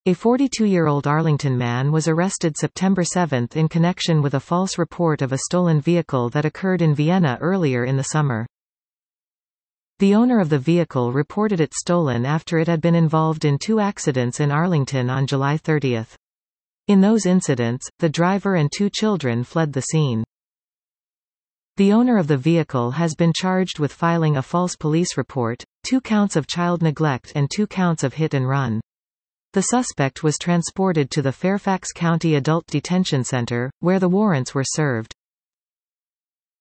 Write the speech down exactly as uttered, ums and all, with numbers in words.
A forty-two-year-old Arlington man was arrested September seventh in connection with a false report of a stolen vehicle that occurred in Vienna earlier in the summer. The owner of the vehicle reported it stolen after it had been involved in two accidents in Arlington on July thirtieth. In those incidents, the driver and two children fled the scene. The owner of the vehicle has been charged with filing a false police report, two counts of child neglect and two counts of hit and run. The suspect was transported to the Fairfax County Adult Detention Center, where the warrants were served.